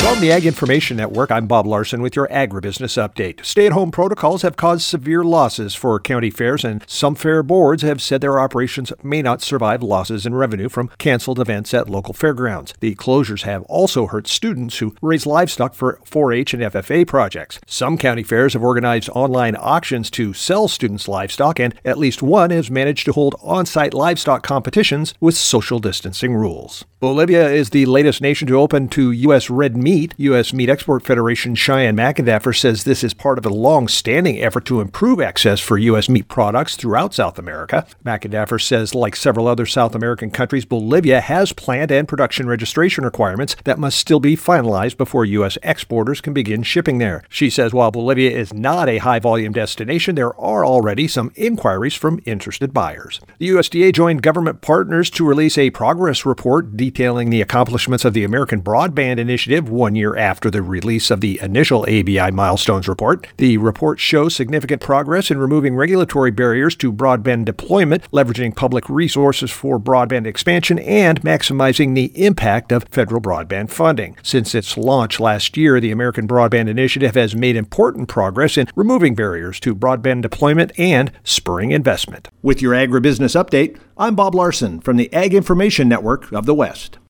From the Ag Information Network, I'm Bob Larson with your agribusiness update. Stay-at-home protocols have caused severe losses for county fairs, and some fair boards have said their operations may not survive losses in revenue from canceled events at local fairgrounds. The closures have also hurt students who raise livestock for 4-H and FFA projects. Some county fairs have organized online auctions to sell students' livestock, and at least one has managed to hold on-site livestock competitions with social distancing rules. Bolivia is the latest nation to open to U.S. red meat. U.S. Meat Export Federation Cheyenne McIndafer says this is part of a long-standing effort to improve access for U.S. meat products throughout South America. McIndafer says, like several other South American countries, Bolivia has plant and production registration requirements that must still be finalized before U.S. exporters can begin shipping there. She says while Bolivia is not a high-volume destination, there are already some inquiries from interested buyers. The USDA joined government partners to release a progress report detailing the accomplishments of the American Broadband Initiative 1 year after the release of the initial ABI Milestones report. The report shows significant progress in removing regulatory barriers to broadband deployment, leveraging public resources for broadband expansion, and maximizing the impact of federal broadband funding. Since its launch last year, the American Broadband Initiative has made important progress in removing barriers to broadband deployment and spurring investment. With your agribusiness update, I'm Bob Larson from the Ag Information Network of the West.